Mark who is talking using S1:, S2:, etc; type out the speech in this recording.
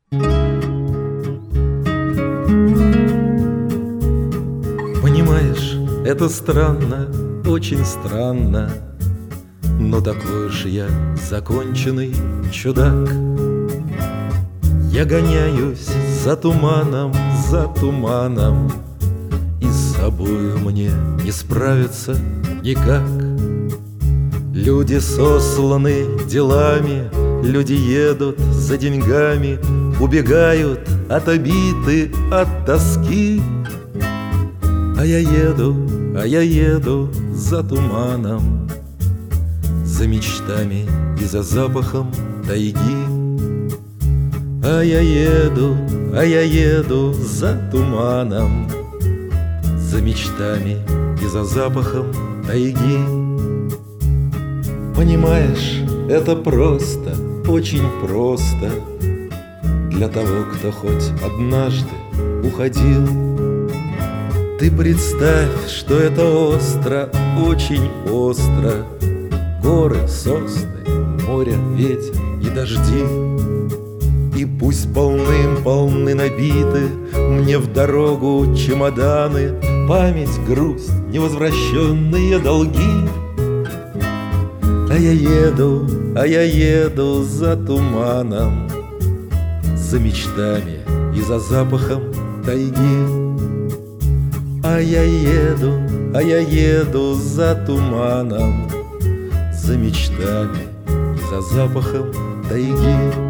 S1: Понимаешь, это странно, очень странно, но такой уж я законченный чудак. Я гоняюсь за туманом, и с собою мне не справиться никак. Люди сосланы делами, люди едут за деньгами, убегают от обиды, от тоски. А я еду за туманом, за мечтами и за запахом тайги. А я еду за туманом, за мечтами и за запахом тайги. Понимаешь, это просто, очень просто для того, кто хоть однажды уходил. Ты представь, что это остро, очень остро. Горы, сосны, море, ветер и дожди. И пусть полны набиты мне в дорогу чемоданы, память, грусть, невозвращенные долги. А я еду за туманом, за мечтами и за запахом тайги. А я еду за туманом, за мечтами и за запахом тайги.